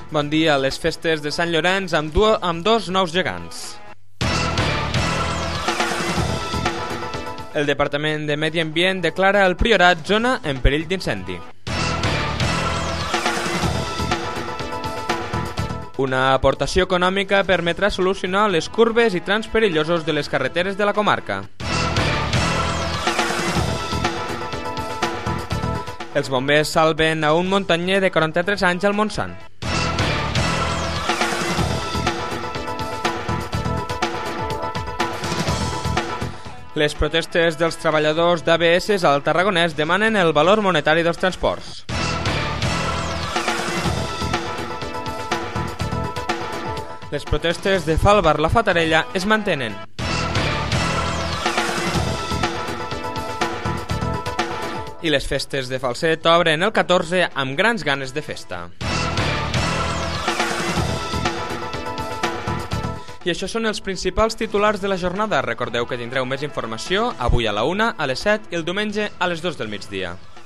Bon dia. Les festes de Sant Llorenç amb dos nous gegants. El Departament de Medi Ambient declara el Priorat zona en perill d'incendi. Una aportació econòmica permetrà solucionar les curves i trams perillosos de les carreteres de la comarca. Els bombers salven a un muntanyer de 43 anys al Montsant. Les protestes dels treballadors d'ABS al Tarragonès demanen el valor monetari dels transports. Les protestes de Falbar-la Fatarella es mantenen. I les festes de Falset obren el 14 amb grans ganes de festa. I això són els principals titulars de la jornada. Recordeu que tindreu més informació avui a la 1, a les 7 i el diumenge a les 2 del migdia.